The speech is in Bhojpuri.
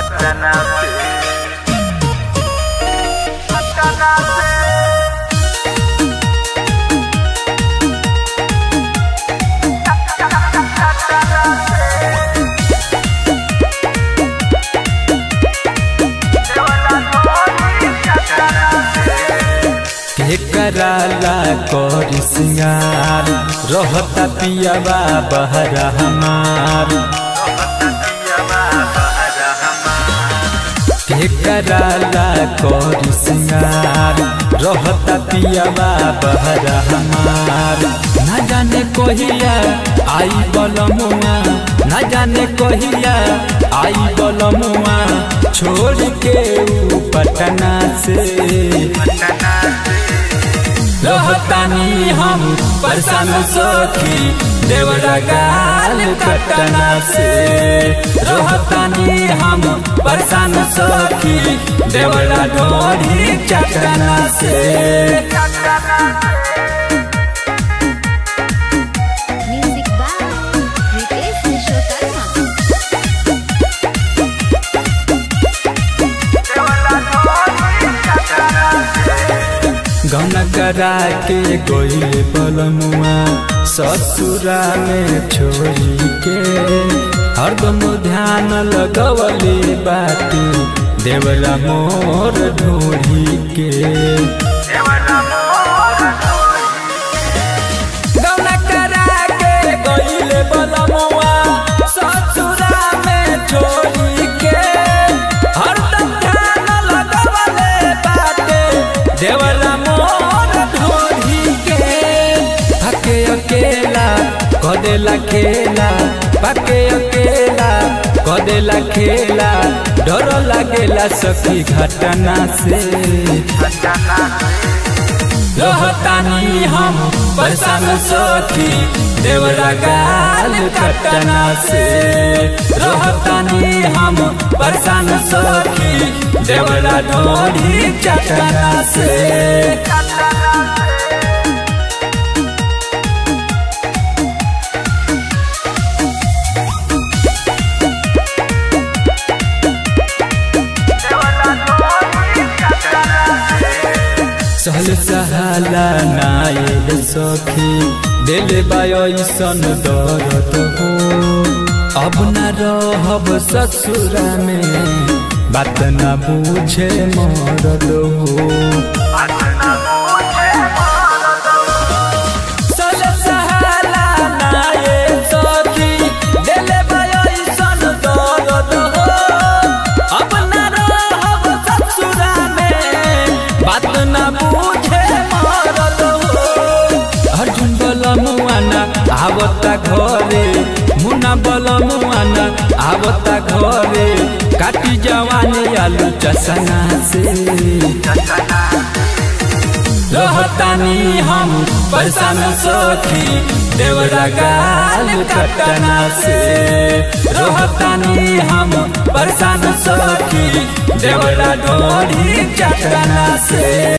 पटना से कराला कर सिंगार रहता पियावा बहरा हमार कराला कर सिंगार रहता पियावा बहरा हमार न जाने कहिया आई बलमुआ न जाने कहिया आई बलमुआ छोड़ के पटना से रहतानी हम परेशान सखी देवरा गाल कटना से रहतानी हम परेशान सखी देवरा ढोरी चटना से म्यूजिक बाय रितेश विश्वकर्मा। गौना करा के गोइले बलमुआ ससुरा में छोड़ी के हरदम ध्यान लगवले बाटे देवरा मोर ढोरी के गौना करा के गोइले बलमुआ ससुरा में छोड़ी के हरदम ध्यान लगवले बाटे देवरा अकेला कदेला खेला पाके अकेला कदेला खेला डर लागेला सखी घटना से रहतानी हम परेशान सखी देवरा गाल कटना से रहतानी हम परेशान सखी देवरा ढोरी चटना से सहल सहाला नायल सखी दिल बायसन दर्द हो अब न रहब ससुरा में बात न पूछे मरद हो आवता घरे मुना बलमुआना आवता घरे काटी जवानी आलू चसना से रहतानी हम परेशान सखी देवरा गाल कटना से रहतानी हम परेशान सखी देवरा ढोरी चटना से।